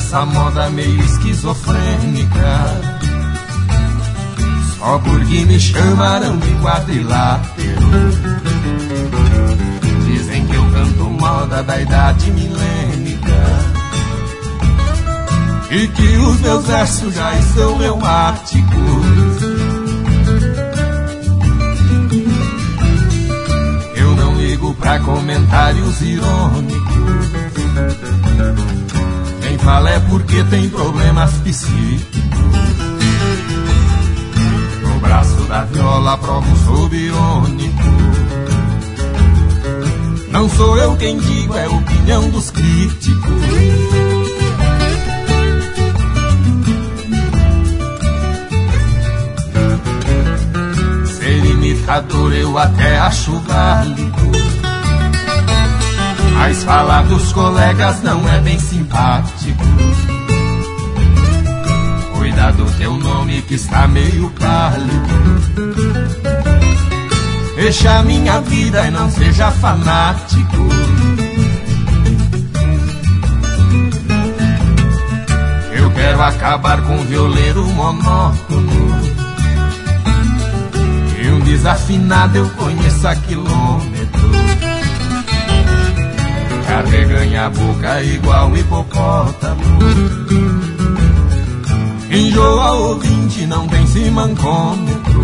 essa moda meio esquizofrênica, só porque me chamaram de quadrilátero. Dizem que eu canto moda da idade milênica e que os meus versos já estão reumáticos. Eu não ligo pra comentários irônicos. Quem fala é porque tem problemas psíquicos. No braço da viola provo sou biônico. Não sou eu quem digo, é a opinião dos críticos. Ser imitador eu até acho válido, mas falar dos colegas não é bem simpático. Cuida do teu nome que está meio pálido. Deixa minha vida e não seja fanático. Eu quero acabar com o violeiro monótono, e um desafinado eu conheço a quilômetro. Carreganha a boca igual hipopótamo. Enjoa o ouvinte, não tem simancômetro.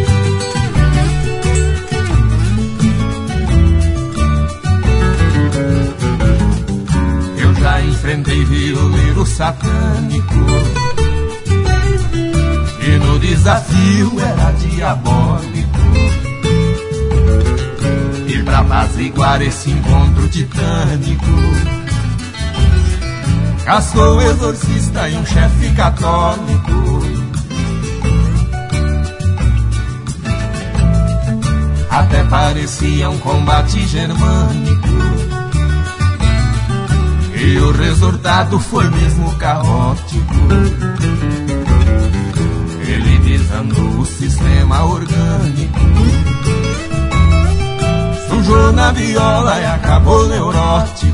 Eu já enfrentei violeiro satânico, e no desafio era diabólico. E pra apaziguar esse encontro titânico, castou o exorcista e um chefe católico. Até parecia um combate germânico, e o resultado foi mesmo caótico. Ele desandou o sistema orgânico, sujou na viola e acabou neurótico.